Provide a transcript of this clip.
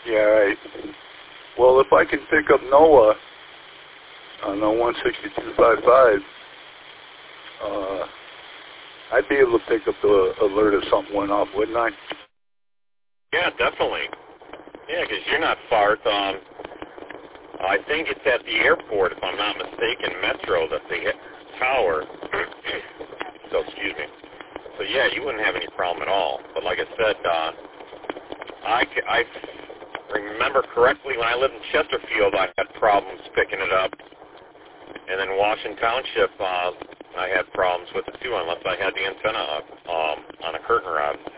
Yeah, right. Well, if I can pick up Noah on the 162.55, I'd be able to pick up the alert if something went off, wouldn't I? Yeah, definitely. Yeah, because you're not far. It's I think it's at the airport, if I'm not mistaken, Metro, that's the tower. So, excuse me. So, yeah, you wouldn't have any problem at all. But like I said, I remember correctly when I lived in Chesterfield, I had problems picking it up. And then Washington Township, I had problems with it too, unless I had the antenna on a curtain rod.